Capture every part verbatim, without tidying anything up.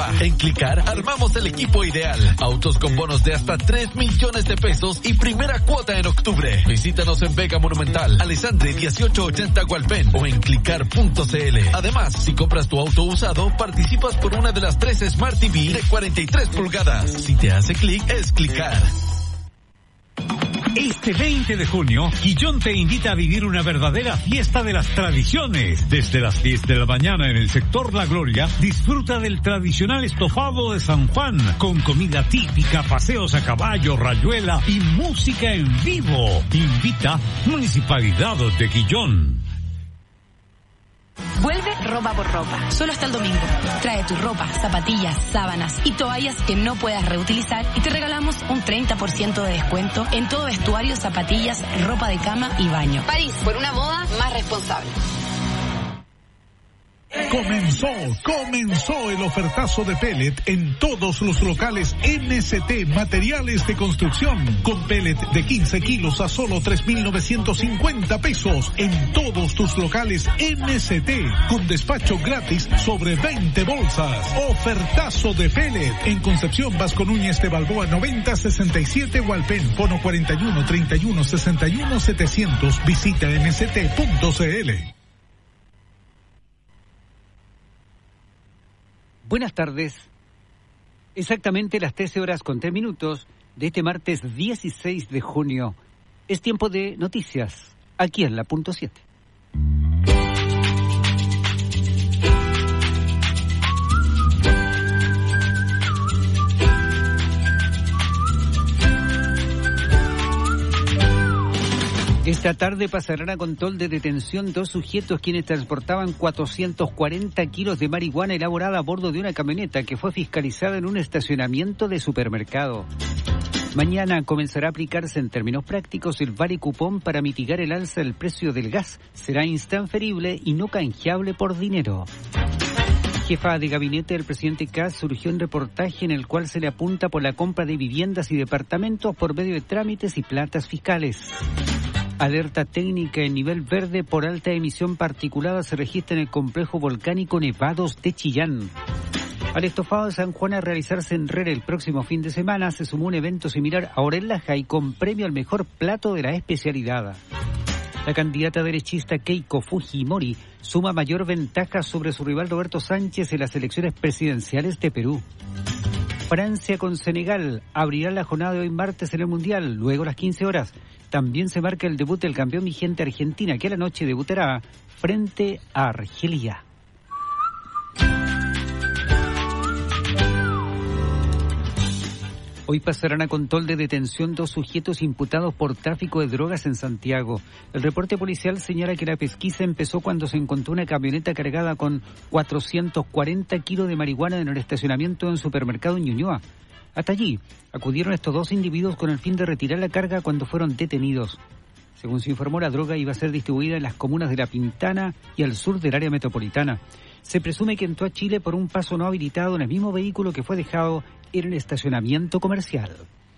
ropa. En Clicar armamos el equipo ideal. Autos con bonos de hasta tres millones de pesos y primera cuota en octubre. Visítanos en Vega Monumental, Alessandri dieciocho ochenta Gualpén o en clicar punto c l. Además, si compras tu auto usado, participas por una de las tres Smart T V de cuarenta y tres pulgadas. Si te hace clic, es Clicar. Este veinte de junio, Quillón te invita a vivir una verdadera fiesta de las tradiciones. Desde las diez de la mañana en el sector La Gloria, disfruta del tradicional estofado de San Juan, con comida típica, paseos a caballo, rayuela y música en vivo. Invita Municipalidad de Quillón. Vuelve Ropa por Ropa, solo hasta el domingo. Trae tu ropa, zapatillas, sábanas y toallas que no puedas reutilizar y te regalamos un treinta por ciento de descuento en todo vestuario, zapatillas, ropa de cama y baño. París, por una moda más responsable. Comenzó, comenzó el ofertazo de pellet en todos los locales M S T Materiales de Construcción, con pellet de quince kilos a solo tres mil novecientos cincuenta pesos en todos tus locales M S T, con despacho gratis sobre veinte bolsas. Ofertazo de pellet en Concepción Vasco Núñez de Balboa noventa sesenta y siete Hualpén, fono cuarenta y uno treinta y uno sesenta y uno setecientos. Visita m s t punto c l. Buenas tardes. Exactamente las trece horas con tres minutos de este martes dieciséis de junio. Es tiempo de noticias, aquí en la punto siete. Esta tarde pasarán a control de detención dos sujetos quienes transportaban cuatrocientos cuarenta kilos de marihuana elaborada a bordo de una camioneta que fue fiscalizada en un estacionamiento de supermercado. Mañana comenzará a aplicarse en términos prácticos el vale cupón para mitigar el alza del precio del gas. Será intransferible y no canjeable por dinero. Jefa de gabinete del presidente Kast surgió un reportaje en el cual se le apunta por la compra de viviendas y departamentos por medio de trámites y plantas fiscales. Alerta técnica en nivel verde por alta emisión particulada se registra en el complejo volcánico Nevados de Chillán. Al estofado de San Juan a realizarse en Rere el próximo fin de semana se sumó un evento similar ahora en La Jai con premio al mejor plato de la especialidad. La candidata derechista Keiko Fujimori suma mayor ventaja sobre su rival Roberto Sánchez en las elecciones presidenciales de Perú. Francia con Senegal abrirá la jornada de hoy martes en el Mundial, luego a las quince horas. También se marca el debut del campeón vigente Argentina, que a la noche debutará frente a Argelia. Hoy pasarán a control de detención dos sujetos imputados por tráfico de drogas en Santiago. El reporte policial señala que la pesquisa empezó cuando se encontró una camioneta cargada con cuatrocientos cuarenta kilos de marihuana en el estacionamiento de un supermercado en Ñuñoa. Hasta allí acudieron estos dos individuos con el fin de retirar la carga cuando fueron detenidos. Según se informó, la droga iba a ser distribuida en las comunas de La Pintana y al sur del área metropolitana. Se presume que entró a Chile por un paso no habilitado en el mismo vehículo que fue dejado en el estacionamiento comercial.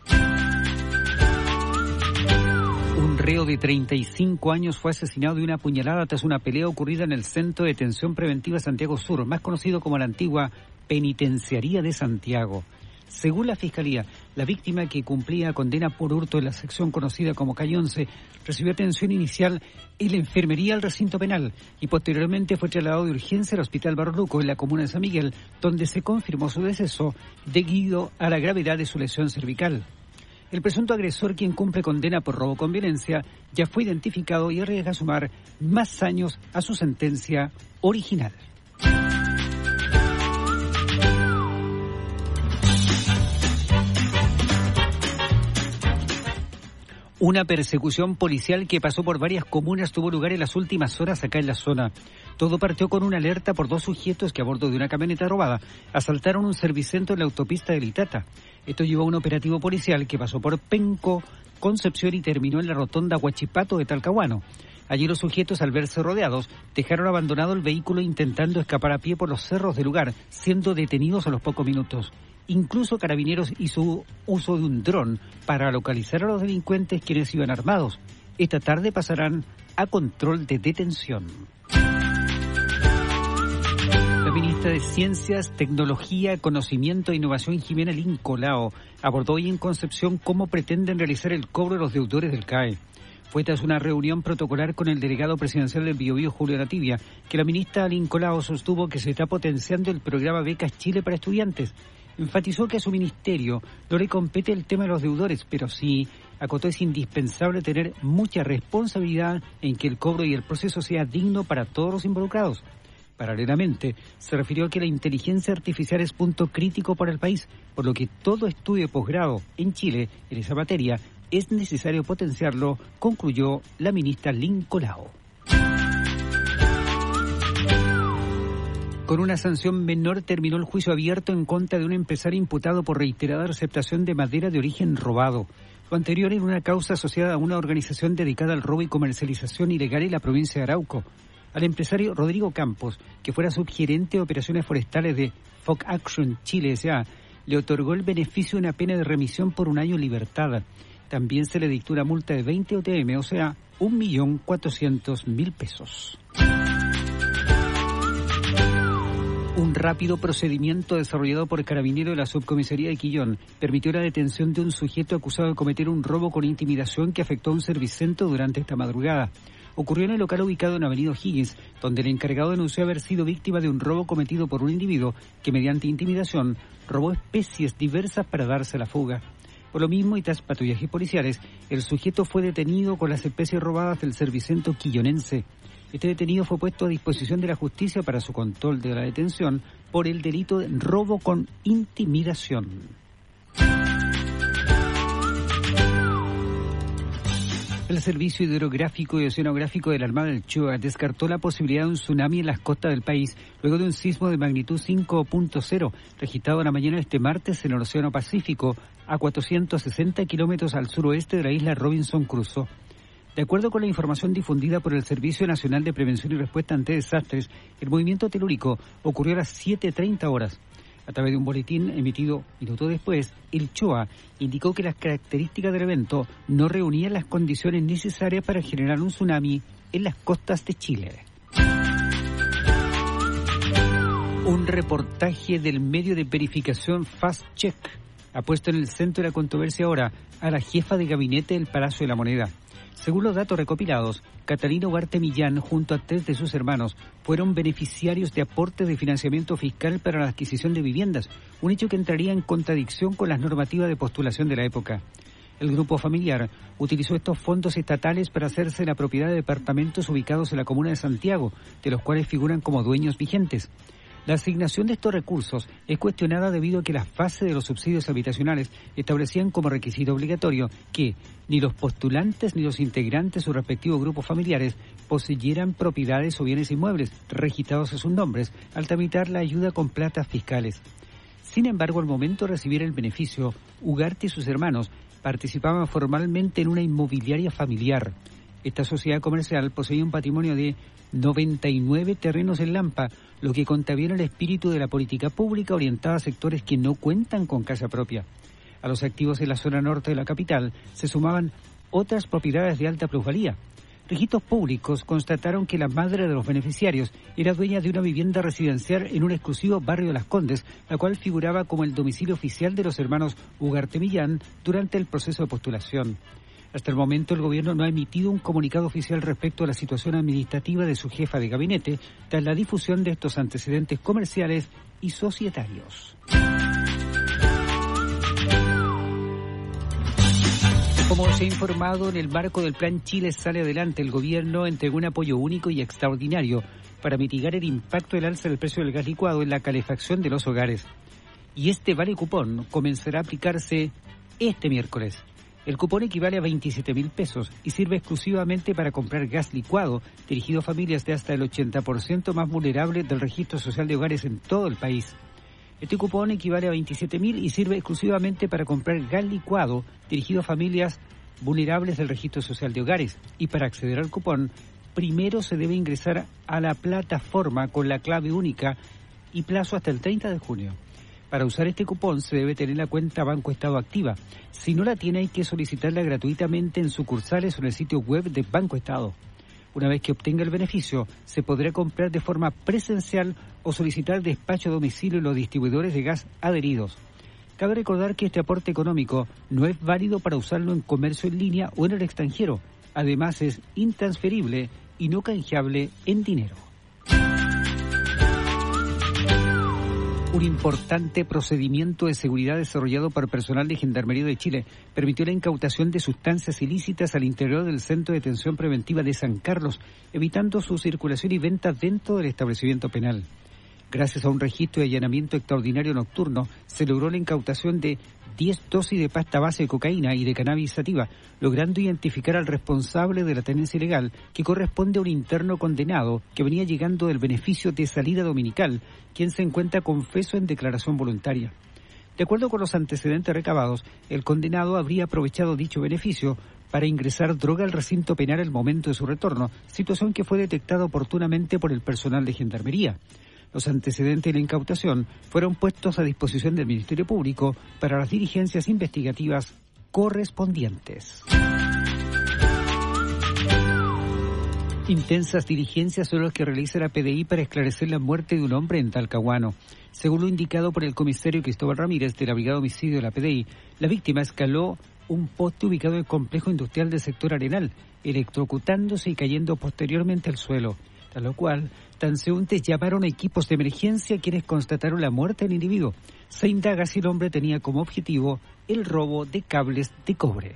Un reo de treinta y cinco años fue asesinado de una puñalada tras una pelea ocurrida en el Centro de Detención Preventiva Santiago Sur, más conocido como la antigua Penitenciaría de Santiago. Según la Fiscalía, la víctima, que cumplía condena por hurto en la sección conocida como Calle once, recibió atención inicial en la enfermería del recinto penal y posteriormente fue trasladado de urgencia al Hospital Barro Luco en la comuna de San Miguel, donde se confirmó su deceso debido a la gravedad de su lesión cervical. El presunto agresor, quien cumple condena por robo con violencia, ya fue identificado y arriesga sumar más años a su sentencia original. Una persecución policial que pasó por varias comunas tuvo lugar en las últimas horas acá en la zona. Todo partió con una alerta por dos sujetos que a bordo de una camioneta robada asaltaron un servicentro en la autopista de Litata. Esto llevó a un operativo policial que pasó por Penco, Concepción y terminó en la rotonda Huachipato de Talcahuano. Allí los sujetos, al verse rodeados, dejaron abandonado el vehículo intentando escapar a pie por los cerros del lugar, siendo detenidos a los pocos minutos. Incluso Carabineros hizo uso de un dron para localizar a los delincuentes, quienes iban armados. Esta tarde pasarán a control de detención. La ministra de Ciencias, Tecnología, Conocimiento e Innovación, Jimena Lincolao, abordó hoy en Concepción cómo pretenden realizar el cobro de los deudores del C A E. Fue tras una reunión protocolar con el delegado presidencial del Biobío, Julio Nativia, que la ministra Lincolao sostuvo que se está potenciando el programa Becas Chile para estudiantes. Enfatizó que a su ministerio no le compete el tema de los deudores, pero sí acotó es indispensable tener mucha responsabilidad en que el cobro y el proceso sea digno para todos los involucrados. Paralelamente, se refirió a que la inteligencia artificial es punto crítico para el país, por lo que todo estudio de posgrado en Chile en esa materia es necesario potenciarlo, concluyó la ministra Lincolao. Con una sanción menor terminó el juicio abierto en contra de un empresario imputado por reiterada receptación de madera de origen robado. Lo anterior en una causa asociada a una organización dedicada al robo y comercialización ilegal en la provincia de Arauco. Al empresario Rodrigo Campos, que fuera subgerente de operaciones forestales de F O C Action Chile S A, le otorgó el beneficio de una pena de remisión por un año en libertad. También se le dictó una multa de veinte O T M, o sea, un millón cuatrocientos mil pesos. Un rápido procedimiento desarrollado por Carabineros de la Subcomisaría de Quillón permitió la detención de un sujeto acusado de cometer un robo con intimidación que afectó a un servicentro durante esta madrugada. Ocurrió en el local ubicado en Avenida O'Higgins, donde el encargado denunció haber sido víctima de un robo cometido por un individuo que, mediante intimidación, robó especies diversas para darse a la fuga. Por lo mismo, y tras patrullajes policiales, el sujeto fue detenido con las especies robadas del servicentro quillonense. Este detenido fue puesto a disposición de la justicia para su control de la detención por el delito de robo con intimidación. El Servicio Hidrográfico y Oceanográfico de la Armada del Choa descartó la posibilidad de un tsunami en las costas del país luego de un sismo de magnitud cinco punto cero registrado en la mañana de este martes en el Océano Pacífico a cuatrocientos sesenta kilómetros al suroeste de la isla Robinson Crusoe. De acuerdo con la información difundida por el Servicio Nacional de Prevención y Respuesta ante Desastres, el movimiento telúrico ocurrió a las siete treinta horas. A través de un boletín emitido minutos después, el Choa indicó que las características del evento no reunían las condiciones necesarias para generar un tsunami en las costas de Chile. Un reportaje del medio de verificación Fast Check ha puesto en el centro de la controversia ahora a la jefa de gabinete del Palacio de la Moneda. Según los datos recopilados, Catalina Ugarte Millán, junto a tres de sus hermanos, fueron beneficiarios de aportes de financiamiento fiscal para la adquisición de viviendas, un hecho que entraría en contradicción con las normativas de postulación de la época. El grupo familiar utilizó estos fondos estatales para hacerse la propiedad de departamentos ubicados en la comuna de Santiago, de los cuales figuran como dueños vigentes. La asignación de estos recursos es cuestionada debido a que las bases de los subsidios habitacionales establecían como requisito obligatorio que ni los postulantes ni los integrantes de sus respectivos grupos familiares poseyeran propiedades o bienes inmuebles registrados a sus nombres al tramitar la ayuda con platas fiscales. Sin embargo, al momento de recibir el beneficio, Ugarte y sus hermanos participaban formalmente en una inmobiliaria familiar. Esta sociedad comercial poseía un patrimonio de noventa y nueve terrenos en Lampa, lo que contraviene el espíritu de la política pública orientada a sectores que no cuentan con casa propia. A los activos en la zona norte de la capital se sumaban otras propiedades de alta plusvalía. Registros públicos constataron que la madre de los beneficiarios era dueña de una vivienda residencial en un exclusivo barrio de Las Condes, la cual figuraba como el domicilio oficial de los hermanos Ugarte Millán durante el proceso de postulación. Hasta el momento, el gobierno no ha emitido un comunicado oficial respecto a la situación administrativa de su jefa de gabinete tras la difusión de estos antecedentes comerciales y societarios. Como se ha informado, en el marco del Plan Chile Sale Adelante, el gobierno entregó un apoyo único y extraordinario para mitigar el impacto del alza del precio del gas licuado en la calefacción de los hogares. Y este vale cupón comenzará a aplicarse este miércoles. El cupón equivale a veintisiete mil pesos y sirve exclusivamente para comprar gas licuado dirigido a familias de hasta el ochenta por ciento más vulnerables del registro social de hogares en todo el país. Este cupón equivale a veintisiete mil y sirve exclusivamente para comprar gas licuado dirigido a familias vulnerables del registro social de hogares. Y para acceder al cupón, primero se debe ingresar a la plataforma con la clave única y plazo hasta el treinta de junio. Para usar este cupón se debe tener la cuenta Banco Estado activa. Si no la tiene, hay que solicitarla gratuitamente en sucursales o en el sitio web de Banco Estado. Una vez que obtenga el beneficio, se podrá comprar de forma presencial o solicitar despacho a domicilio en los distribuidores de gas adheridos. Cabe recordar que este aporte económico no es válido para usarlo en comercio en línea o en el extranjero. Además, es intransferible y no canjeable en dinero. Un importante procedimiento de seguridad desarrollado por personal de Gendarmería de Chile permitió la incautación de sustancias ilícitas al interior del Centro de Detención Preventiva de San Carlos, evitando su circulación y venta dentro del establecimiento penal. Gracias a un registro de allanamiento extraordinario nocturno, se logró la incautación de diez dosis de pasta base de cocaína y de cannabis sativa, logrando identificar al responsable de la tenencia ilegal, que corresponde a un interno condenado que venía llegando del beneficio de salida dominical, quien se encuentra confeso en declaración voluntaria. De acuerdo con los antecedentes recabados, el condenado habría aprovechado dicho beneficio para ingresar droga al recinto penal al momento de su retorno, situación que fue detectada oportunamente por el personal de Gendarmería. Los antecedentes de la incautación fueron puestos a disposición del Ministerio Público para las diligencias investigativas correspondientes. Intensas diligencias son las que realiza la P D I para esclarecer la muerte de un hombre en Talcahuano. Según lo indicado por el comisario Cristóbal Ramírez de la Brigada de Homicidio de la P D I, la víctima escaló un poste ubicado en el complejo industrial del sector Arenal, electrocutándose y cayendo posteriormente al suelo. A lo cual, transeúntes llamaron a equipos de emergencia quienes constataron la muerte del individuo. Se indaga si el hombre tenía como objetivo el robo de cables de cobre.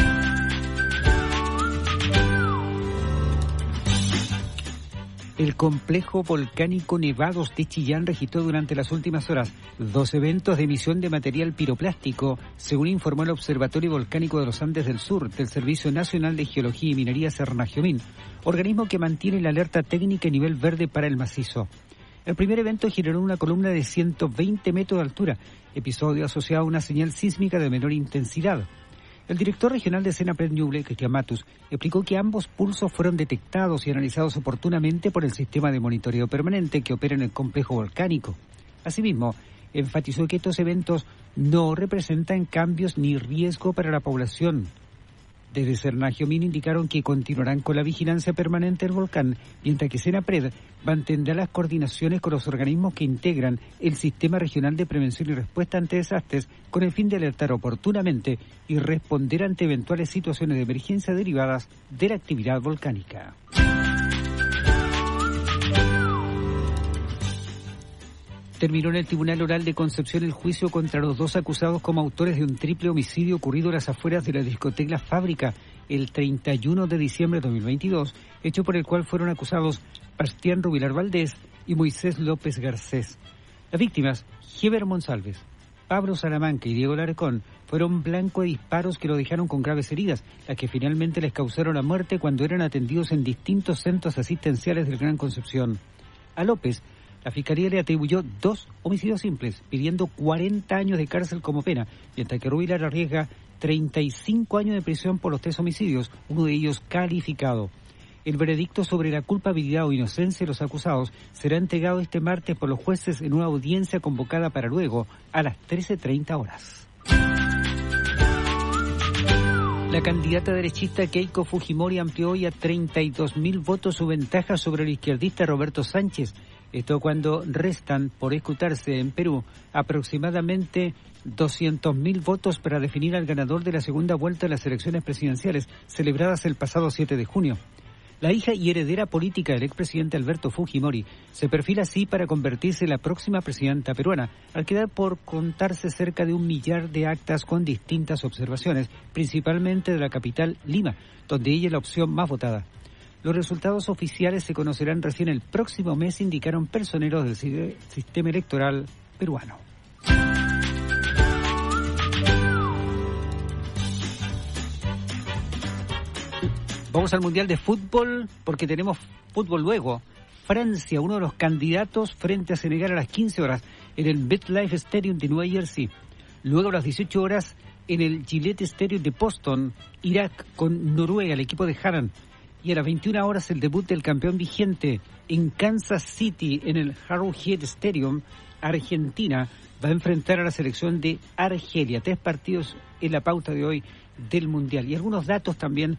El complejo volcánico Nevados de Chillán registró durante las últimas horas dos eventos de emisión de material piroplástico, según informó el Observatorio Volcánico de los Andes del Sur del Servicio Nacional de Geología y Minería Sernagiomín, organismo que mantiene la alerta técnica a nivel verde para el macizo. El primer evento generó una columna de ciento veinte metros de altura, episodio asociado a una señal sísmica de menor intensidad. El director regional de Senapred Ñuble, Cristian Matus, explicó que ambos pulsos fueron detectados y analizados oportunamente por el sistema de monitoreo permanente que opera en el complejo volcánico. Asimismo, enfatizó que estos eventos no representan cambios ni riesgo para la población. Desde Sernagiomín indicaron que continuarán con la vigilancia permanente del volcán, mientras que Senapred mantendrá las coordinaciones con los organismos que integran el Sistema Regional de Prevención y Respuesta ante Desastres, con el fin de alertar oportunamente y responder ante eventuales situaciones de emergencia derivadas de la actividad volcánica. Terminó en el Tribunal Oral de Concepción el juicio contra los dos acusados como autores de un triple homicidio ocurrido a las afueras de la discoteca La Fábrica el treinta y uno de diciembre de dos mil veintidós, hecho por el cual fueron acusados Bastián Rubilar Valdés y Moisés López Garcés. Las víctimas, Heber Monsalves, Pablo Salamanca y Diego Larcón, fueron blanco de disparos que lo dejaron con graves heridas, las que finalmente les causaron la muerte cuando eran atendidos en distintos centros asistenciales del Gran Concepción. A López, la Fiscalía le atribuyó dos homicidios simples, pidiendo cuarenta años de cárcel como pena, mientras que Rubilar arriesga treinta y cinco años de prisión por los tres homicidios, uno de ellos calificado. El veredicto sobre la culpabilidad o inocencia de los acusados será entregado este martes por los jueces en una audiencia convocada para luego, a las trece treinta horas. La candidata derechista Keiko Fujimori amplió hoy a treinta y dos mil votos su ventaja sobre el izquierdista Roberto Sánchez. Esto cuando restan por escrutarse en Perú aproximadamente doscientos mil votos para definir al ganador de la segunda vuelta de las elecciones presidenciales celebradas el pasado siete de junio. La hija y heredera política del expresidente Alberto Fujimori se perfila así para convertirse en la próxima presidenta peruana, al quedar por contarse cerca de un millar de actas con distintas observaciones, principalmente de la capital Lima, donde ella es la opción más votada. Los resultados oficiales se conocerán recién el próximo mes, indicaron personeros del sistema electoral peruano. Vamos al Mundial de Fútbol porque tenemos fútbol luego. Francia, uno de los candidatos frente a Senegal a las quince horas en el MetLife Stadium de Nueva Jersey. Luego a las dieciocho horas en el Gillette Stadium de Boston, Irak con Noruega, el equipo de Haaland. Y a las veintiuna horas el debut del campeón vigente en Kansas City en el Arrowhead Stadium. Argentina va a enfrentar a la selección de Argelia. Tres partidos en la pauta de hoy del Mundial. Y algunos datos también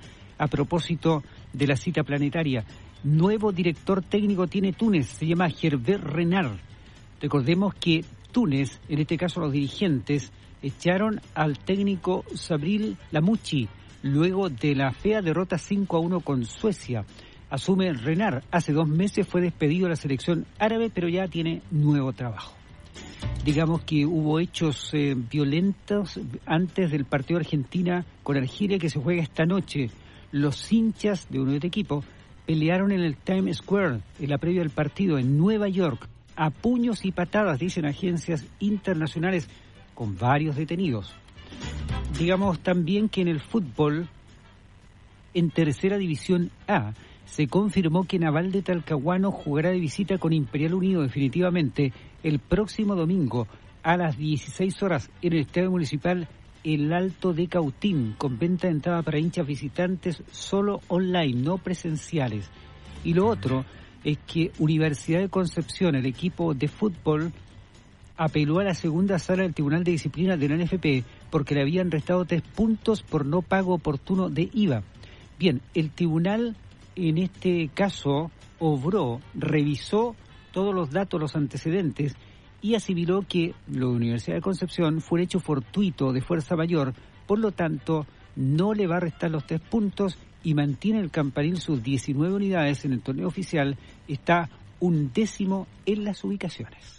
a propósito de la cita planetaria. Nuevo director técnico tiene Túnez, se llama Hervé Renard. Recordemos que Túnez, en este caso los dirigentes, echaron al técnico Sabril Lamouchi luego de la fea derrota cinco a uno con Suecia. Asume Renard. Hace dos meses fue despedido de la selección árabe, pero ya tiene nuevo trabajo. Digamos que hubo hechos eh, violentos antes del partido Argentina con Argelia que se juega esta noche. Los hinchas de uno de este equipo pelearon en el Times Square en la previa del partido en Nueva York a puños y patadas, dicen agencias internacionales, con varios detenidos. Digamos también que en el fútbol, en tercera división A, se confirmó que Naval de Talcahuano jugará de visita con Imperial Unido definitivamente el próximo domingo a las dieciséis horas en el Estadio Municipal El Alto de Cautín, con venta de entrada para hinchas visitantes solo online, no presenciales. Y lo otro es que Universidad de Concepción, el equipo de fútbol, apeló a la segunda sala del Tribunal de Disciplina de la N F P porque le habían restado tres puntos por no pago oportuno de I V A. Bien, el tribunal en este caso obró, revisó todos los datos, los antecedentes y asimiló que la Universidad de Concepción fue un hecho fortuito de fuerza mayor, por lo tanto no le va a restar los tres puntos y mantiene el campanil sus diecinueve unidades en el torneo oficial, está un décimo en las ubicaciones.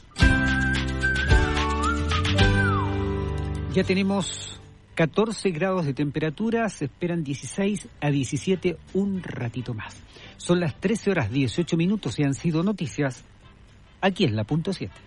Ya tenemos catorce grados de temperatura, se esperan dieciséis a diecisiete un ratito más. Son las trece horas dieciocho minutos y han sido noticias aquí en la punto siete.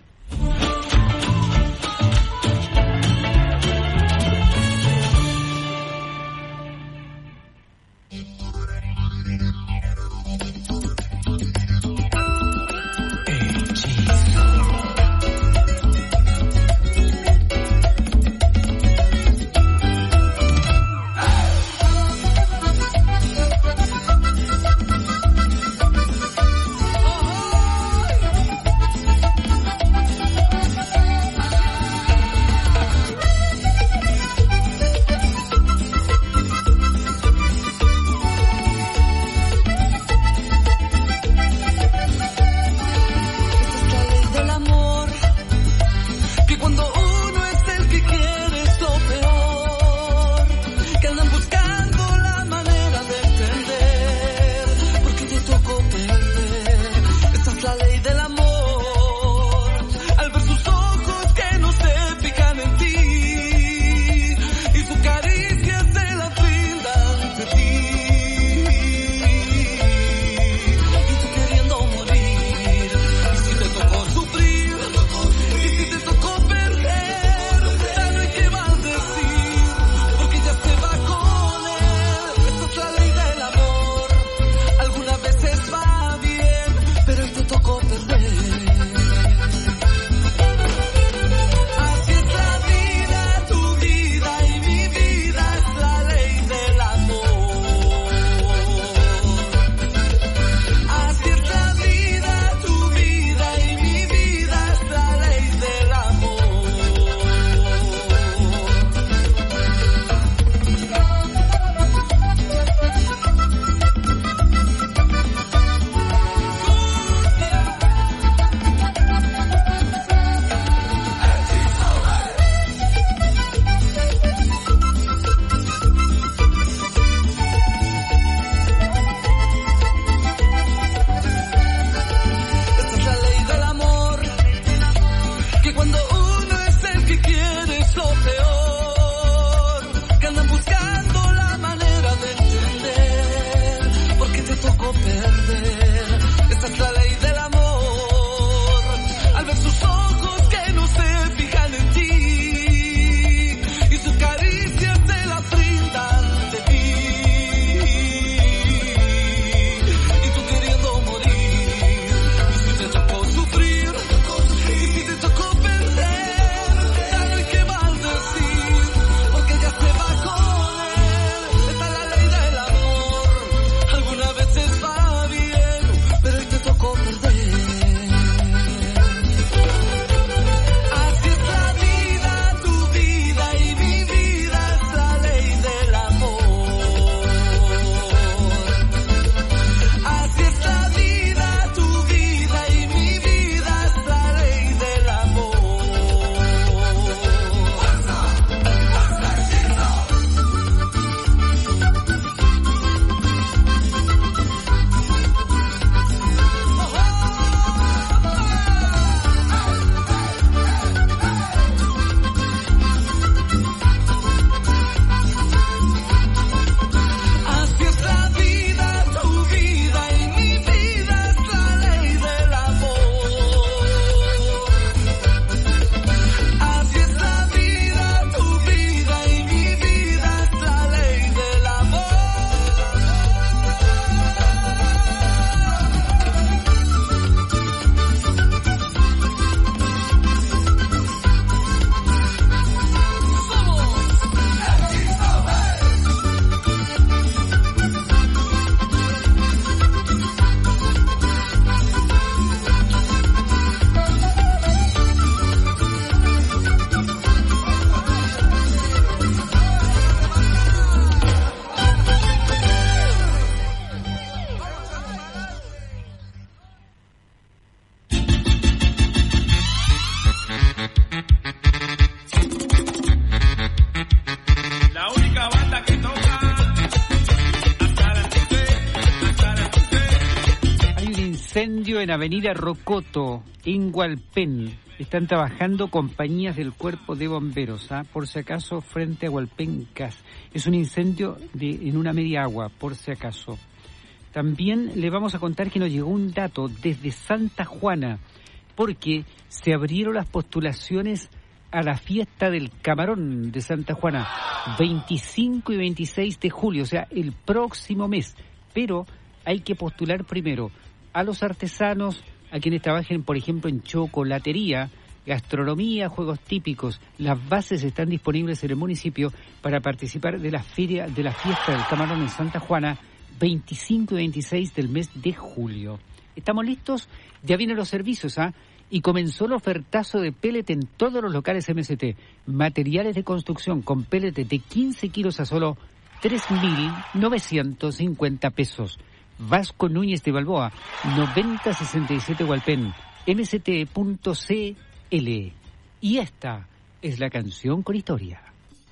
Incendio en Avenida Rocoto, en Hualpén. Están trabajando compañías del Cuerpo de Bomberos, ¿ah? Por si acaso, frente a Hualpén Gas. Es un incendio de, en una media agua, por si acaso. También le vamos a contar que nos llegó un dato desde Santa Juana, porque se abrieron las postulaciones a la fiesta del camarón de Santa Juana, veinticinco y veintiséis de julio, o sea, el próximo mes. Pero hay que postular primero a los artesanos, a quienes trabajen, por ejemplo, en chocolatería, gastronomía, juegos típicos. Las bases están disponibles en el municipio para participar de la feria, de la fiesta del camarón en Santa Juana, veinticinco y veintiséis del mes de julio. ¿Estamos listos? Ya vienen los servicios, ¿ah? Y comenzó el ofertazo de pellet en todos los locales M S T. Materiales de construcción con pellet de quince kilos a solo tres mil novecientos cincuenta pesos. Vasco Núñez de Balboa, noventa sesenta y siete Hualpén, m s t punto c l. Y esta es la canción con historia.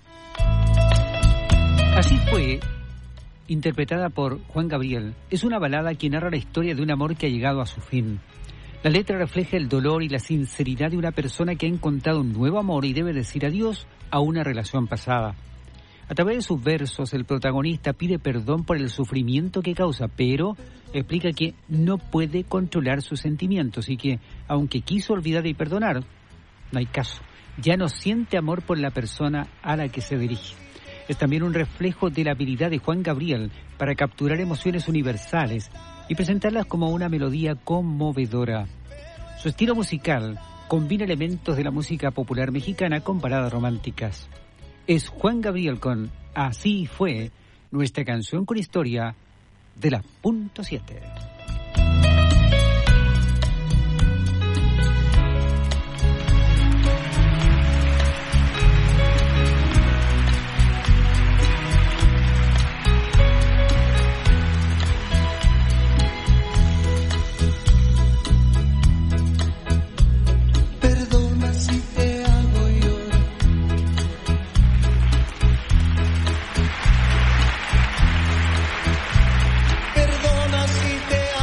Así fue, interpretada por Juan Gabriel. Es una balada que narra la historia de un amor que ha llegado a su fin. La letra refleja el dolor y la sinceridad de una persona que ha encontrado un nuevo amor y debe decir adiós a una relación pasada. A través de sus versos, el protagonista pide perdón por el sufrimiento que causa, pero explica que no puede controlar sus sentimientos y que, aunque quiso olvidar y perdonar, no hay caso. Ya no siente amor por la persona a la que se dirige. Es también un reflejo de la habilidad de Juan Gabriel para capturar emociones universales y presentarlas como una melodía conmovedora. Su estilo musical combina elementos de la música popular mexicana con baladas románticas. Es Juan Gabriel con Así Fue, nuestra canción con historia de la punto siete. Perdona si te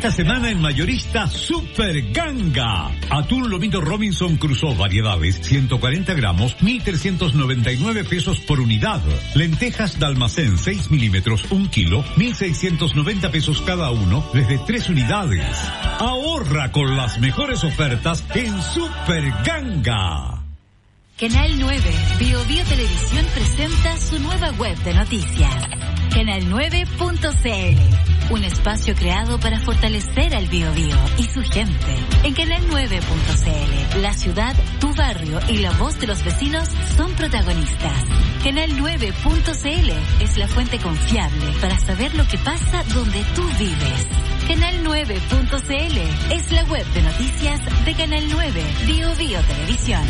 Esta semana en mayorista Super Ganga. Atún lomito Robinson Crusoe variedades, ciento cuarenta gramos, mil trescientos noventa y nueve pesos por unidad. Lentejas de almacén seis milímetros, un kilo, mil seiscientos noventa pesos cada uno, desde tres unidades. Ahorra con las mejores ofertas en Super Ganga. Canal nueve, Bio Bio Televisión presenta su nueva web de noticias. Canal nueve punto c l, un espacio creado para fortalecer al Bio Bio y su gente. En Canal nueve punto c l, la ciudad, tu barrio y la voz de los vecinos son protagonistas. Canal nueve punto c l es la fuente confiable para saber lo que pasa donde tú vives. Canal nueve punto c l es la web de noticias de Canal nueve, Bio Bio Televisión.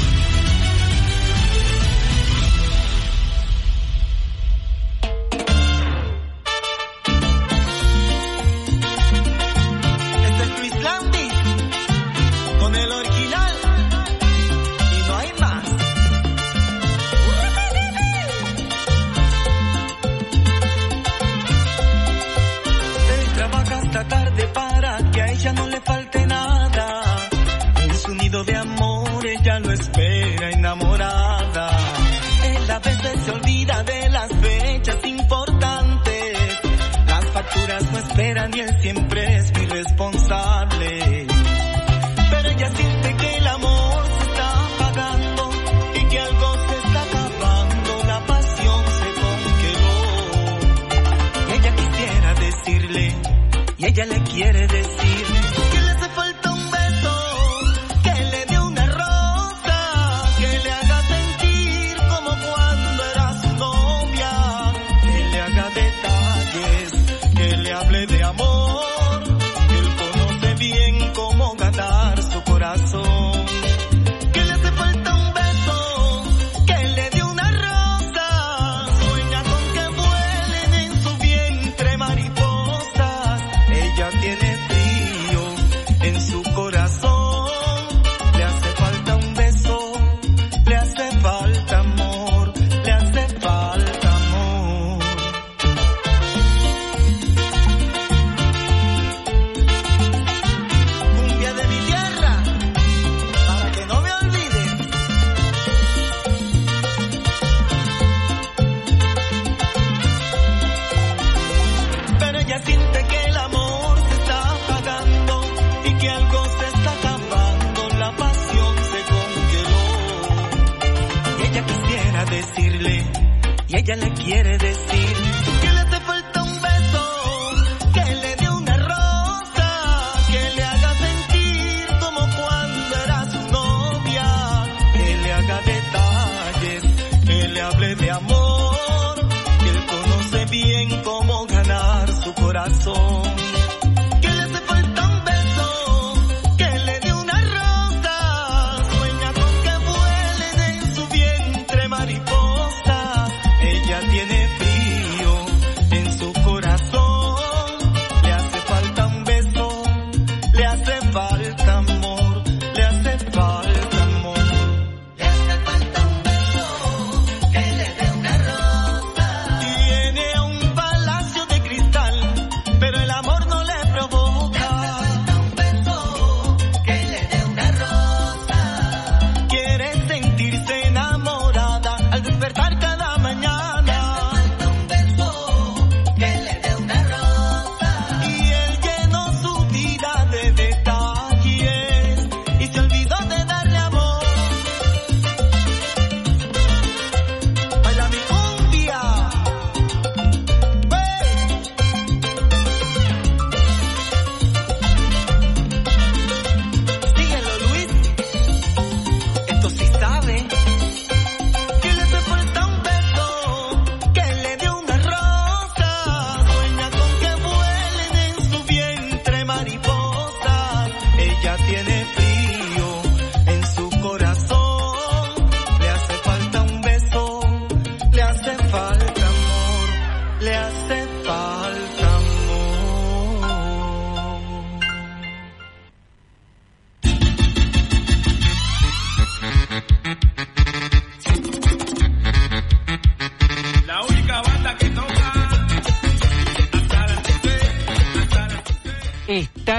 Tarde para que a ella no le falte nada. En su nido de amor ella lo espera enamorada. Él a veces se olvida de las fechas importantes. Las facturas no esperan y él siempre es muy responsable. Pero ella siente que el amor se está apagando y que algo se está acabando. La pasión se congeló. Y ella quisiera decirle, y ella le quiere decir que le hace falta un beso, que le dé una rosa, que le haga sentir como cuando era su novia, que le haga detalles, que le hable de amor, que él conoce bien cómo ganar su corazón. Que le hace falta un beso, que le dé una rosa, sueña con que vuelen en su vientre mariposas. Ella tiene frío en su corazón, le hace falta un beso, le hace falta amor, le hace falta amor. Cumbia de mi tierra, para que no me olvide. Pero ella siente que el amor se está apagando y que algo se está acabando, la pasión se congeló. Y ella quisiera decirle, y ella le quiere decir, que le hace falta un beso, que le dé una rosa, que le haga sentir como cuando era su novia, que le haga detalles, que le hable de amor, que él conoce bien cómo ganar su corazón. Que le hace falta un beso, que le dé una rosa, sueña con que vuelen en su vientre mariposas. Ella tiene frío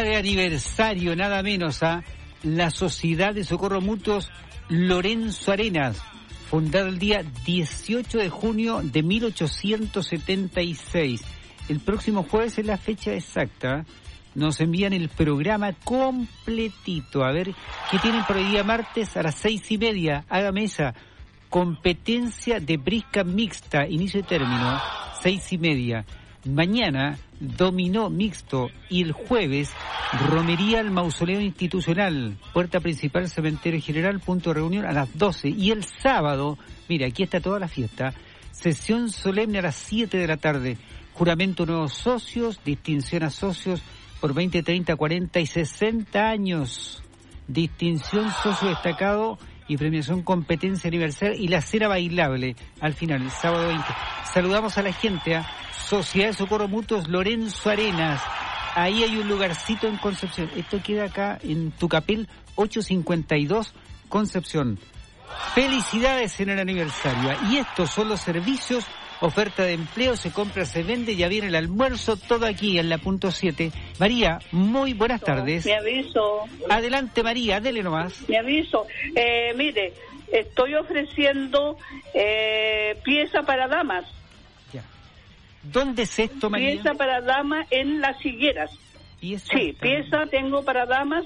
de aniversario, nada menos, a la Sociedad de Socorro Mutuos Lorenzo Arenas, fundada el día dieciocho de junio de mil ochocientos setenta y seis. El próximo jueves es la fecha exacta. Nos envían el programa completito. A ver, ¿qué tienen por hoy día martes a las seis y media? Hágame esa. Competencia de brisca mixta, inicio y término, seis y media. Mañana, dominó mixto. Y el jueves, romería al mausoleo institucional. Puerta principal, cementerio general, punto de reunión a las doce. Y el sábado, mira, aquí está toda la fiesta. Sesión solemne a las siete de la tarde. Juramento nuevos socios, distinción a socios por veinte, treinta, cuarenta y sesenta años. Distinción socio destacado y premiación competencia aniversario y la cena bailable al final, el sábado veinte. Saludamos a la gente, a Sociedad de Socorro Mutuos Lorenzo Arenas. Ahí hay un lugarcito en Concepción. Esto queda acá en Tucapel ochocientos cincuenta y dos, Concepción. Felicidades en el aniversario. Y estos son los servicios. Oferta de empleo, se compra, se vende, ya viene el almuerzo, todo aquí en la punto siete. María, muy buenas tardes. Me aviso. Adelante, María, dele nomás. Me aviso. Eh, mire, estoy ofreciendo eh, pieza para damas. Ya. ¿Dónde es esto, María? Pieza para damas en Las Higueras. ¿Pieza? Sí, pieza tengo para damas.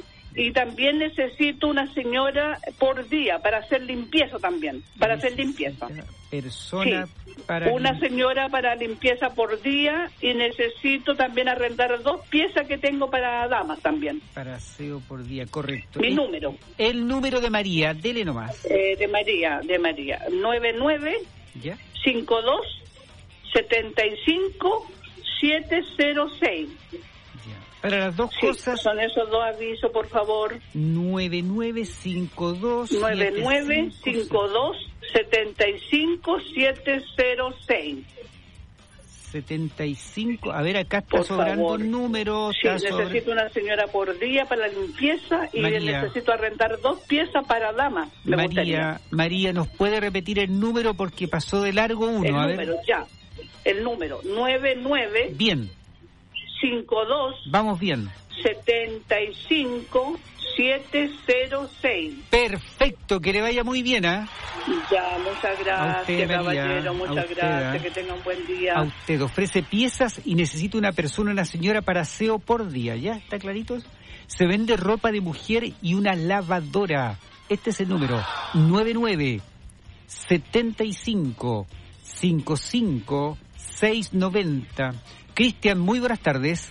Y también necesito una señora por día para hacer limpieza también, para hacer limpieza. Persona sí, para una señora para limpieza por día y necesito también arrendar dos piezas que tengo para damas también. Para aseo por día, correcto. Mi el, número. El número de María, dele nomás. Eh, de María, de María. nueve nueve ¿Ya? cinco dos siete cinco siete cero seis. Para las dos sí, cosas... son esos dos avisos, por favor. nueve nueve cinco dos nueve nueve cinco dos siete cinco siete cero seis. setenta y cinco, a ver, acá está por sobrando favor. Un número. Sí, necesito sobre... una señora por día para la limpieza y María. necesito arrendar dos piezas para damas. Me María, gustaría. María, ¿nos puede repetir el número porque pasó de largo uno? El a número, ver. ya. El número, nueve nueve Bien. cinco dos Vamos bien. setenta y cinco siete cero seis. Perfecto, que le vaya muy bien, ¿ah? ¿eh? Ya, muchas gracias, usted, María, caballero, muchas usted, gracias, ¿eh? que tenga un buen día. A usted ofrece piezas y necesita una persona, una señora para aseo por día, ¿ya? ¿Está clarito? Se vende ropa de mujer y una lavadora. Este es el número, nueve nueve setenta y cinco cincuenta y cinco seiscientos noventa. Cristian, muy buenas tardes.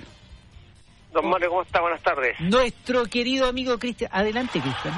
Don Mario, ¿cómo está? Buenas tardes. Nuestro querido amigo Cristian. Adelante, Cristian.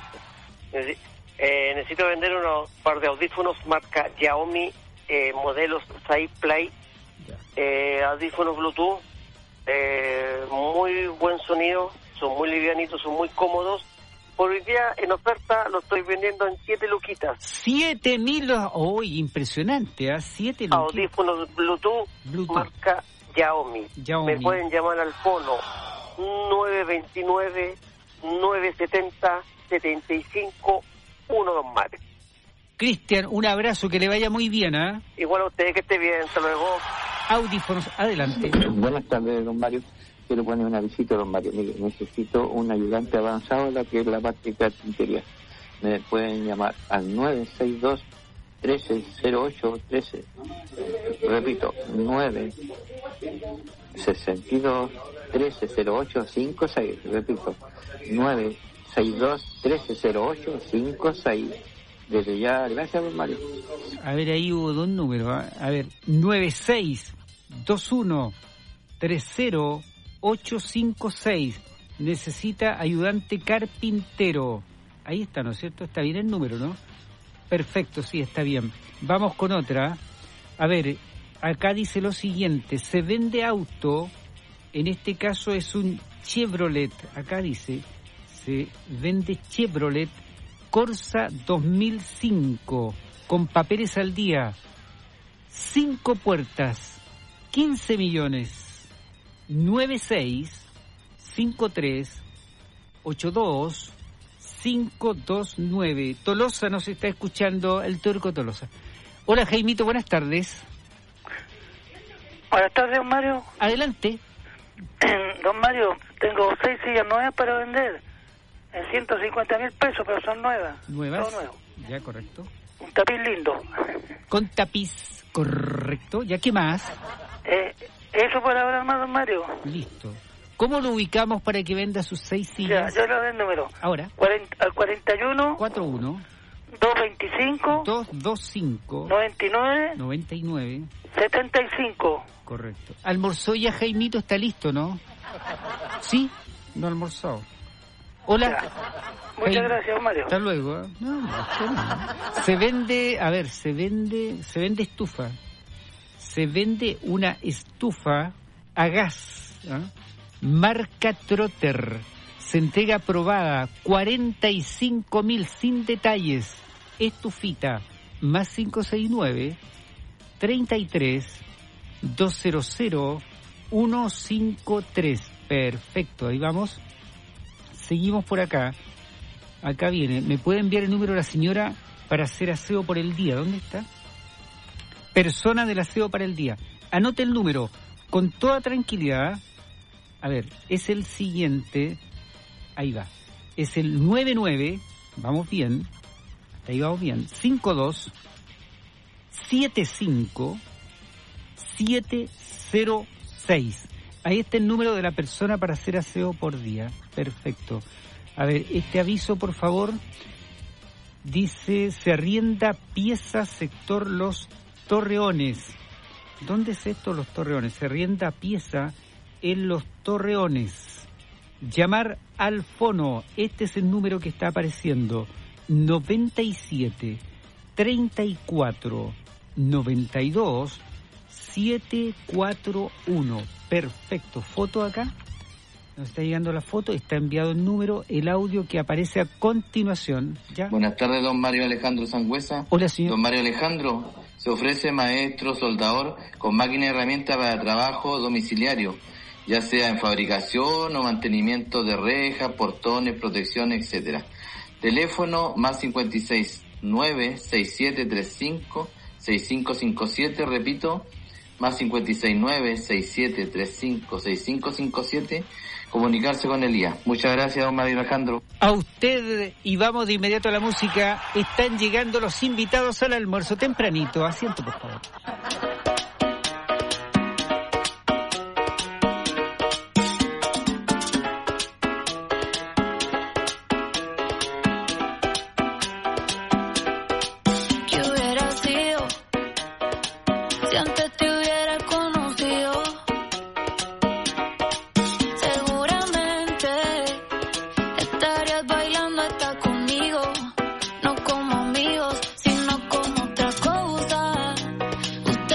Eh, necesito vender unos par de audífonos marca Xiaomi, eh, modelos SidePlay, eh, audífonos Bluetooth, eh, muy buen sonido, son muy livianitos, son muy cómodos. Por hoy día en oferta lo estoy vendiendo en siete luquitas. Siete mil, oh, impresionante, ¿ah? ¿eh? Siete luquitas. Audífonos Bluetooth, Bluetooth. marca Xiaomi. Xiaomi. Me pueden llamar al fono nueve veintinueve nueve setenta setenta y cinco uno, don Mario. Cristian, un abrazo, que le vaya muy bien, ¿ah? ¿eh? Igual a usted, que esté bien, hasta luego. Audífonos, adelante. Buenas tardes, don Mario. Quiero poner una visita, don Mario. Mire, necesito un ayudante avanzado en la que es la parte de carpintería. Me pueden llamar al nueve seis dos trece cero ocho trece. Repito, nueve seis dos trece cero ocho cincuenta y seis. Repito, nueve seis dos trece cero ocho cincuenta y seis. Desde ya, gracias, don Mario. A ver, ahí hubo dos números. ¿eh? A ver, nueve seis dos uno tres cero ocho cinco seis. Necesita ayudante carpintero. Ahí está, ¿no es cierto? Está bien el número, ¿no? Perfecto, sí, está bien. Vamos con otra. A ver, acá dice lo siguiente. Se vende auto, en este caso es un Chevrolet. Acá dice, se vende Chevrolet Corsa dos mil cinco, con papeles al día. Cinco puertas, quince millones. nueve seis cinco tres ocho dos cinco dos nueve. Tolosa nos está escuchando, el Turco Tolosa. Hola, Jaimito, buenas tardes. Buenas tardes, don Mario. Adelante. Don Mario, Tengo seis sillas nuevas para vender en ciento cincuenta mil pesos, pero son nuevas. ¿Nuevas? Todo nuevo. Ya, correcto. Un tapiz lindo. Con tapiz, correcto. ¿Ya qué más? Eh, eso por ahora más, don Mario. Listo. ¿Cómo lo ubicamos para que venda sus seis sillas? Ya, yo le doy el número. Ahora. cuarenta, al cuarenta y uno. cuarenta y uno. doscientos veinticinco. doscientos veinticinco. noventa y nueve. noventa y nueve. setenta y cinco. Correcto. ¿Almorzó ya Jaimito? ¿Está listo, no? ¿Sí? No almorzó. Hola. Ya. Muchas Jaime. gracias, Mario. Hasta luego. ¿eh? No, no, no. Se vende, a ver, se vende, se vende estufa. Se vende una estufa a gas, ¿eh? Marca Trotter. Se entrega aprobada, cuarenta y cinco mil sin detalles. Estufita, más cinco seis nueve, treinta y tres, doscientos, ciento cincuenta y tres. Perfecto, ahí vamos. Seguimos por acá. Acá viene. ¿Me puede enviar el número de la señora para hacer aseo por el día? ¿Dónde está? Persona del aseo para el día. Anote el número con toda tranquilidad. A ver, es el siguiente. Ahí va. Es el noventa y nueve. Vamos bien. Hasta ahí vamos bien. cincuenta y dos, setenta y cinco, setecientos seis. Ahí está el número de la persona para hacer aseo por día. Perfecto. A ver, este aviso, por favor. Dice, se arrienda pieza sector Los Torreones. ¿Dónde es esto, Los Torreones? Se arrienda pieza en Los Torreones. Llamar al fono. Este es el número que está apareciendo. noventa y siete, treinta y cuatro, noventa y dos, setecientos cuarenta y uno. Perfecto. Foto acá. Nos está llegando la foto. Está enviado el número, el audio que aparece a continuación. ¿Ya? Buenas tardes, don Mario Alejandro Sangüesa. Hola, señor. Don Mario Alejandro, se ofrece maestro soldador con máquina y herramienta para trabajo domiciliario, ya sea en fabricación o mantenimiento de rejas, portones, protección, etcétera. Teléfono más cincuenta y seis, nueve seis siete tres cinco, seis cinco cinco siete, repito, más cincuenta y seis, nueve seis siete tres cinco, seis cinco cinco siete, comunicarse con Elías. Muchas gracias, don Mario Alejandro. A usted, y vamos de inmediato a la música. Están llegando los invitados al almuerzo tempranito. Asiento, por favor. Usted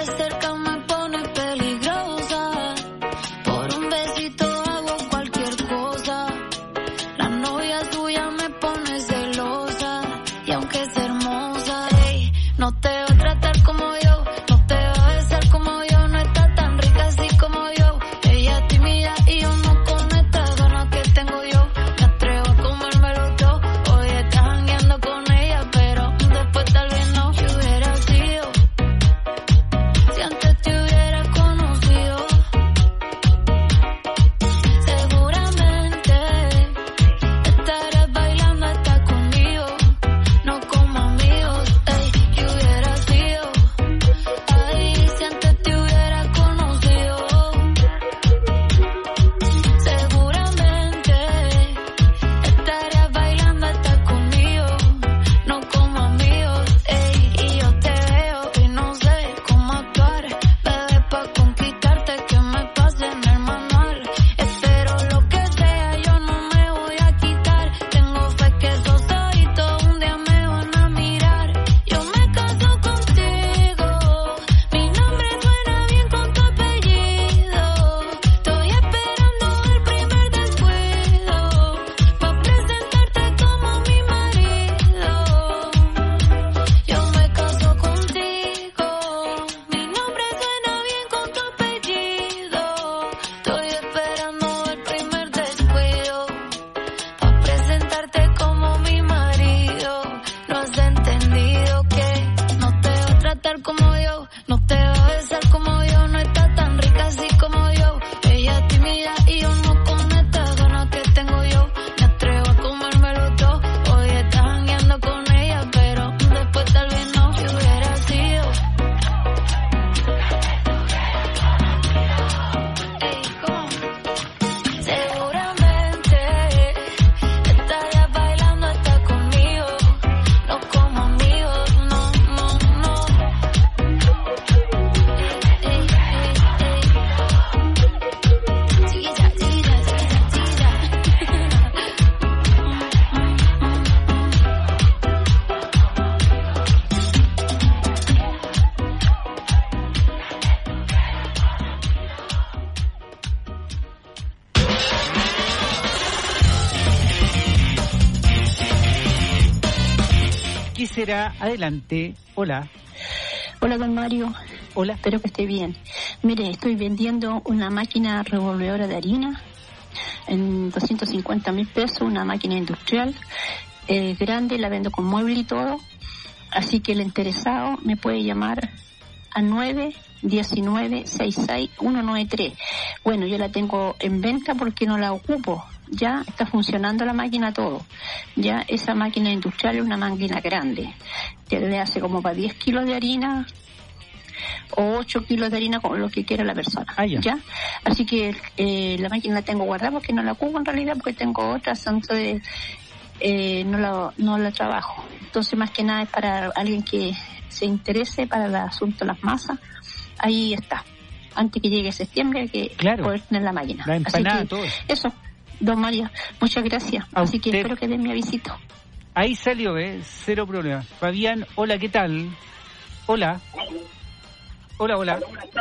qué será? Adelante. Hola. Hola, don Mario. Hola. Espero que esté bien. Mire, estoy vendiendo una máquina revolvedora de harina en doscientos cincuenta mil pesos, una máquina industrial eh, grande, la vendo con mueble y todo. Así que el interesado me puede llamar a nueve diecinueve sesenta y seis ciento noventa y tres. Bueno, yo la tengo en venta porque no la ocupo. Ya está funcionando la máquina todo. Ya esa máquina industrial es una máquina grande, que le hace como para diez kilos de harina o ocho kilos de harina, con lo que quiera la persona. Ah, ya. ¿Ya? Así que eh, la máquina la tengo guardada porque no la ocupo en realidad, porque tengo otras, entonces eh, no, la, no la trabajo. Entonces, más que nada es para alguien que se interese para el asunto de las masas. Ahí está. Antes que llegue septiembre hay que claro. poder tener la máquina. La empanada, así que, todo. Eso, don María, muchas gracias. A Así que usted. espero que den mi avisito. Ahí salió, ¿eh? Cero problema. Fabián, hola, ¿qué tal? Hola. Hola, hola.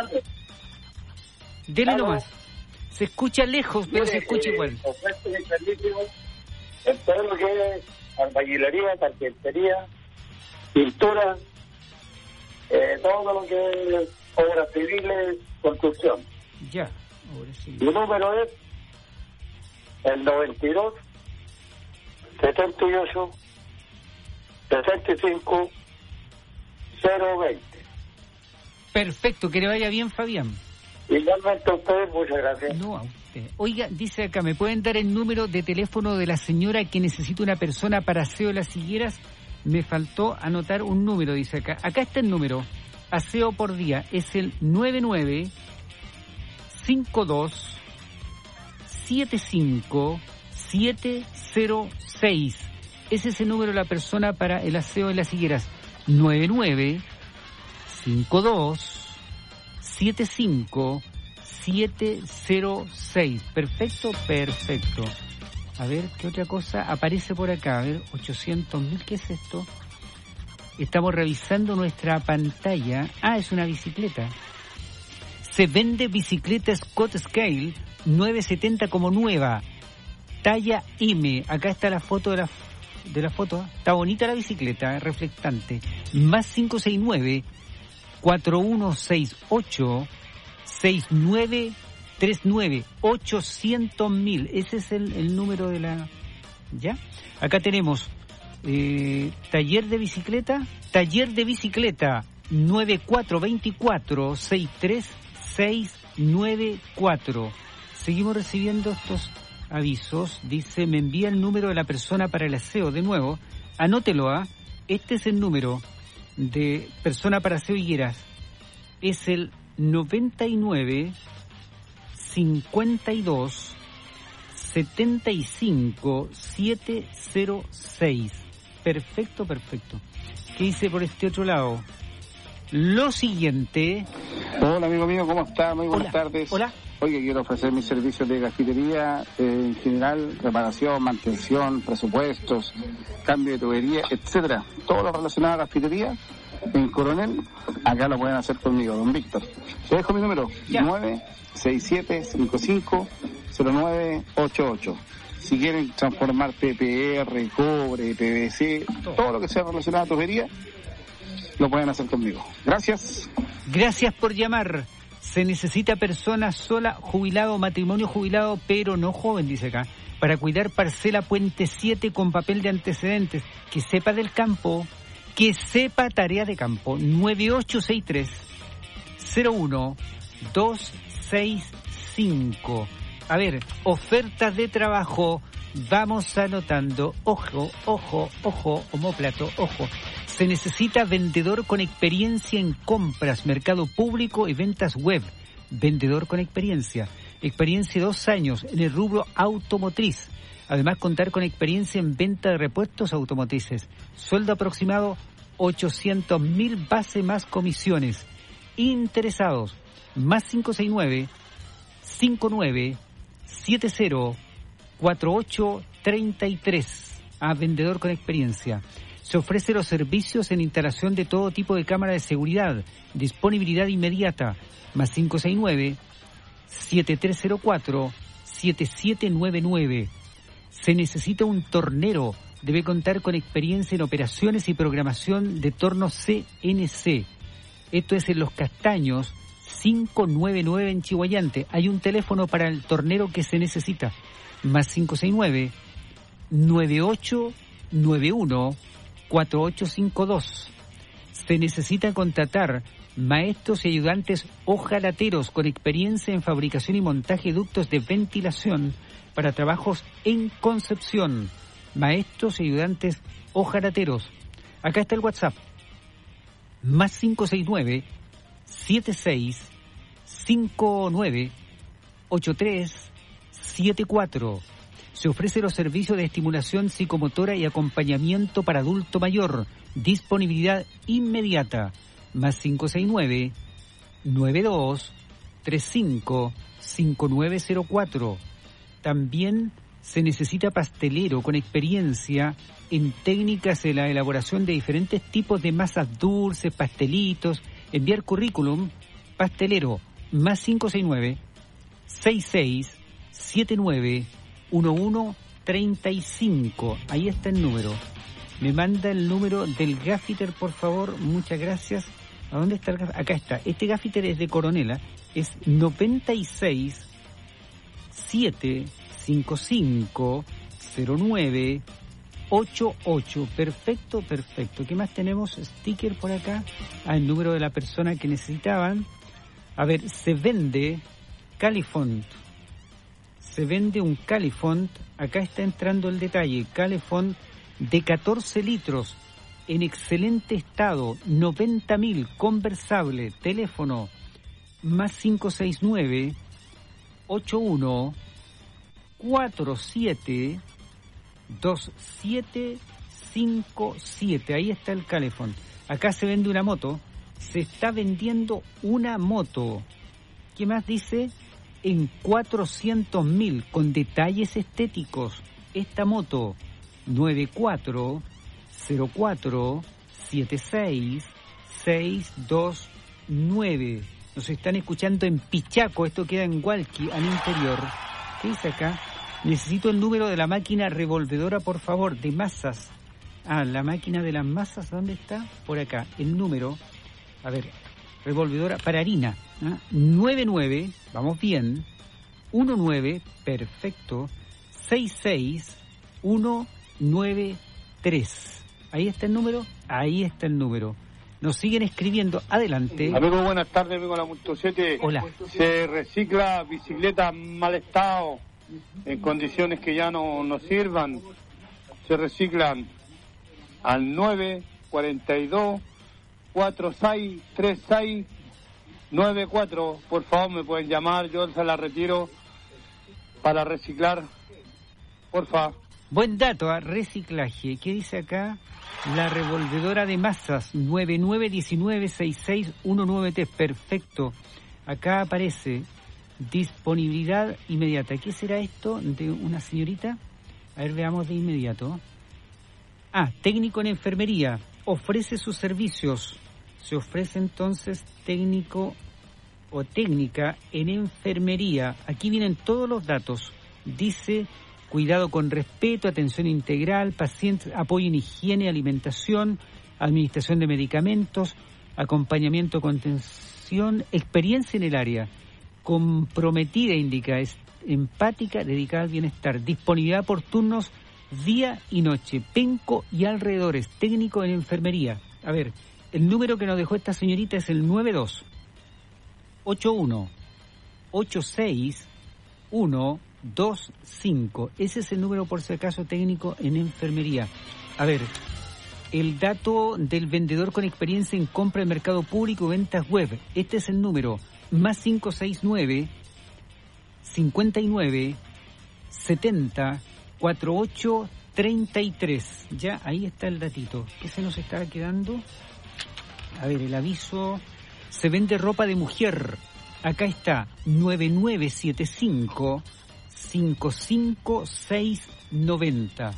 Dele nomás. Se escucha lejos, pero se escucha igual. Ofrezco mi servicio en todo lo que es albañilería, carpintería, pintura, eh, todo lo que es obras civiles, construcción. Ya, ahora sí. Mi número es el noventa y dos, setenta y ocho, sesenta y cinco, cero veinte. Perfecto, que le vaya bien, Fabián. Igualmente a ustedes, muchas gracias. No, a usted. Oiga, dice acá, ¿me pueden dar el número de teléfono de la señora que necesita una persona para aseo de las higueras? Me faltó anotar un número, dice acá. Acá está el número. Aseo por día. Es el nueve nueve cinco dos siete cinco siete cero seis. Ese es el número de la persona para el aseo de las higueras. nueve nueve cinco dos siete cinco siete cero seis. Perfecto, perfecto. A ver, ¿qué otra cosa aparece por acá? A ver, ochocientos mil, ¿qué es esto? Estamos revisando nuestra pantalla. Ah, es una bicicleta. Se vende bicicleta Scott Scale novecientos setenta como nueva. Talla M. Acá está la foto de la, de la foto. Está bonita la bicicleta, reflectante. Más cinco seis nueve cuatro uno seis ocho seis nueve tres nueve. ochocientos mil. Ese es el, el número de la... ¿Ya? Acá tenemos eh, taller de bicicleta. Taller de bicicleta nueve cuatro dos cuatro seis tres seis nueve cuatro. Seguimos recibiendo estos avisos. Dice, me envía el número de la persona para el aseo. De nuevo, anótelo, ¿ah? Este es el número de persona para aseo higueras. Es el noventa y nueve cincuenta y dos setenta y cinco siete cero seis. Perfecto, perfecto. ¿Qué dice por este otro lado? Lo siguiente. Hola, amigo mío, ¿cómo está? Muy buenas Hola. tardes. Hola. Oye, quiero ofrecer mis servicios de gafitería eh, en general, reparación, mantención, presupuestos, cambio de tubería, etcétera. Todo lo relacionado a gafitería en Coronel, acá lo pueden hacer conmigo, don Víctor. Te dejo mi número, nueve seis siete cinco cinco cero nueve ocho ocho. Si quieren transformar P P R, cobre, P V C, todo lo que sea relacionado a tubería, lo pueden hacer conmigo. Gracias. Gracias por llamar. Se necesita persona sola, jubilado, matrimonio jubilado, pero no joven, dice acá, para cuidar parcela Puente siete con papel de antecedentes, que sepa del campo, que sepa tarea de campo. Nueve ocho seis tres cero uno dos seis cinco. A ver, ofertas de trabajo, vamos anotando. Ojo, ojo, ojo, omóplato, ojo. Se necesita vendedor con experiencia en compras, mercado público y ventas web. Vendedor con experiencia. Experiencia de dos años en el rubro automotriz. Además, contar con experiencia en venta de repuestos automotrices. Sueldo aproximado ochocientos mil, base más comisiones. Interesados, más cinco seis nueve cinco nueve siete cero cuatro ocho tres tres. A vendedor con experiencia. Se ofrece los servicios en instalación de todo tipo de cámara de seguridad. Disponibilidad inmediata. Más cinco seis nueve siete tres cero cuatro siete siete nueve nueve. Se necesita un tornero, Debe contar con experiencia en operaciones y programación de torno C N C. Esto es en Los Castaños, quinientos noventa y nueve en Chihuayante. Hay un teléfono para el tornero que se necesita. Más cinco seis nueve, nueve ocho nueve uno, cuatro ocho cinco dos. Se necesita contratar maestros y ayudantes hojalateros con experiencia en fabricación y montaje de ductos de ventilación para trabajos en Concepción. Maestros y ayudantes hojalateros. Acá está el WhatsApp. Más cinco seis nueve, siete seis cinco nueve, ocho tres siete cuatro. Se ofrece los servicios de estimulación psicomotora y acompañamiento para adulto mayor. Disponibilidad inmediata. Más cinco seis nueve, nueve dos tres cinco, cinco nueve cero cuatro. También se necesita pastelero con experiencia en técnicas de la elaboración de diferentes tipos de masas dulces, pastelitos. Enviar currículum, pastelero, más cinco seis nueve, seis seis siete nueve, uno uno tres cinco. Ahí está el número. Me manda el número del gaffiter, por favor. Muchas gracias. ¿A dónde está el gaffiter? Acá está. Este gaffiter es de Coronela. Es noventa y seis siete cinco cinco cero nueve ocho ocho. Perfecto, perfecto. ¿Qué más tenemos? Sticker por acá. Ah, el número de la persona que necesitaban. A ver, se vende Califont. Se vende un Califont. Acá está entrando el detalle. Califont de catorce litros. En excelente estado. noventa mil. Conversable. Teléfono. Más cinco seis nueve, ocho uno cuatro siete, dos siete cinco siete. Ahí está el Califont. Acá se vende una moto. Se está vendiendo una moto. ¿Qué más dice? En cuatrocientos mil, con detalles estéticos. Esta moto, nueve cuatro cero cuatro siete seis seis dos nueve. Nos están escuchando en Pichaco. Esto queda en Hualqui, al interior. ¿Qué dice acá? Necesito el número de la máquina revolvedora, por favor, de masas. Ah, la máquina de las masas, ¿dónde está? Por acá, el número. A ver, revolvedora para harina. ¿Ah? nueve nueve, vamos bien. uno nueve, perfecto. seis seis uno nueve tres. Ahí está el número, ahí está el número. Nos siguen escribiendo. Adelante. Amigo, buenas tardes, amigo de la Multocete. Hola. Se recicla bicicleta en mal estado, en condiciones que ya no nos sirvan. Se reciclan al nueve cuarenta y dos, cuarenta y seis, treinta y seis, noventa y cuatro. Por favor, me pueden llamar, yo se la retiro para reciclar. Porfa. Buen dato, ¿eh? Reciclaje. ¿Qué dice acá? La revolvedora de masas, nueve nueve uno nueve seis seis uno nueve tres. Perfecto. Acá aparece disponibilidad inmediata. ¿Qué será esto de una señorita? A ver, veamos de inmediato. Ah, técnico en enfermería. Ofrece sus servicios. Se ofrece entonces técnico o técnica en enfermería. Aquí vienen todos los datos. Dice: cuidado con respeto, atención integral, pacientes, apoyo en higiene, alimentación, administración de medicamentos, acompañamiento, contención, experiencia en el área, comprometida, indica, es empática, dedicada al bienestar, disponibilidad por turnos día y noche, Penco y alrededores, técnico en enfermería. A ver, el número que nos dejó esta señorita es el nueve dos ocho uno ocho seis uno dos cinco. Ese es el número, por si acaso, técnico en enfermería. A ver, el dato del vendedor con experiencia en compra en mercado público y ventas web. Este es el número, más cinco seis nueve, cincuenta y nueve, setenta, cuarenta y ocho, treinta y tres. Ya, ahí está el datito. ¿Qué se nos está quedando? A ver, el aviso. Se vende ropa de mujer. Acá está, nueve nueve siete cinco, cinco cinco seis noventa.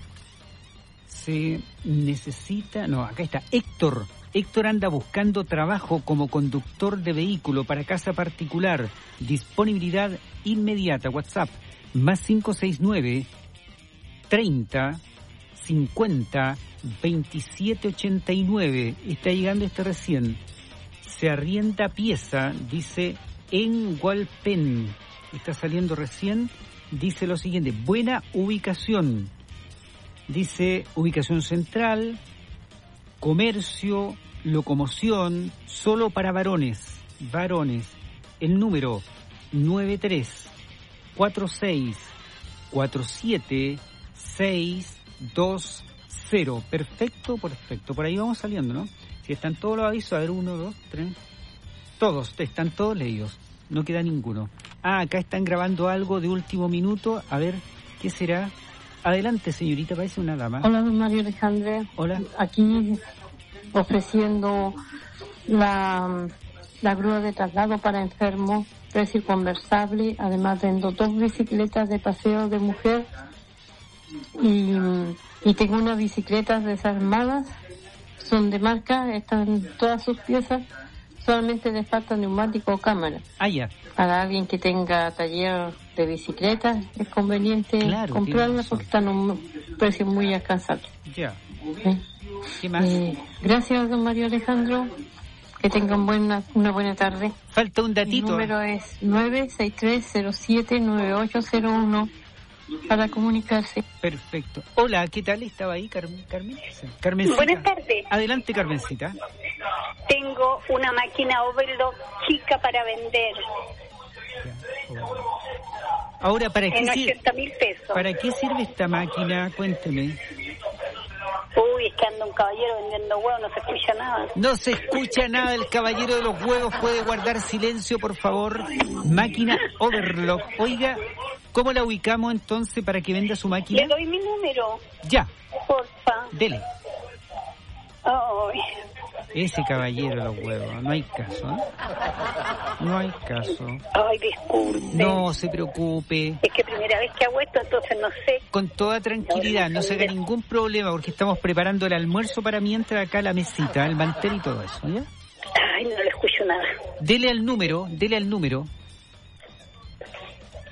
Se necesita... No, acá está, Héctor. Héctor anda buscando trabajo como conductor de vehículo para casa particular. Disponibilidad inmediata. WhatsApp, más cinco seis nueve, treinta, cincuenta veintisiete ochenta y nueve. Está llegando este recién. Se arrienda pieza, dice en Hualpén. Está saliendo recién. Dice lo siguiente: buena ubicación. Dice ubicación central, comercio, locomoción, solo para varones. Varones. El número nueve tres cuatro seis cuatro siete seis dos cero. Perfecto, perfecto. Por ahí vamos saliendo, ¿no? Si están todos los avisos, a ver, uno, dos, tres. Todos, están todos leídos. No queda ninguno. Ah, acá están grabando algo de último minuto. A ver, ¿qué será? Adelante, señorita, parece una dama. Hola, don Mario Alejandro. Hola. Aquí ofreciendo la, la grúa de traslado para enfermos, precio conversable. Además, vendo dos bicicletas de paseo de mujer y, y tengo unas bicicletas desarmadas. Son de marca, están todas sus piezas. Solamente les falta neumático o cámara. Ah, ya. Para alguien que tenga taller de bicicletas es conveniente claro, comprarla porque están a un precio muy alcanzable. Ya. ¿Eh? ¿Qué más? Eh, gracias, don Mario Alejandro. Que tengan buena, una buena tarde. Falta un datito. Mi número es nueve seis tres cero siete nueve ocho cero uno para comunicarse. Perfecto. Hola, ¿qué tal? ¿Estaba ahí Carmen? Carmen? Carmencita. Buenas tardes. Adelante, Carmencita. Tengo una máquina Overlock chica para vender. Ahora, ¿para qué, en sir- ochenta mil pesos. ¿para qué sirve esta máquina? Cuénteme. Uy, es que anda un caballero vendiendo huevos, no se escucha nada. No se escucha nada, el caballero de los huevos puede guardar silencio, por favor. Máquina Overlock. Oiga, ¿cómo la ubicamos entonces para que venda su máquina? Le doy mi número. Ya. Porfa. Dele. Ay. Ese caballero de los huevos, no hay caso, ¿eh? No hay caso. Ay, disculpe. No se preocupe. Es que primera vez que hago esto, entonces no sé. Con toda tranquilidad, no se haga ningún problema porque estamos preparando el almuerzo para mientras acá la mesita, el mantel y todo eso, ¿ya? Ay, no le escucho nada. Dele al número, dele al número.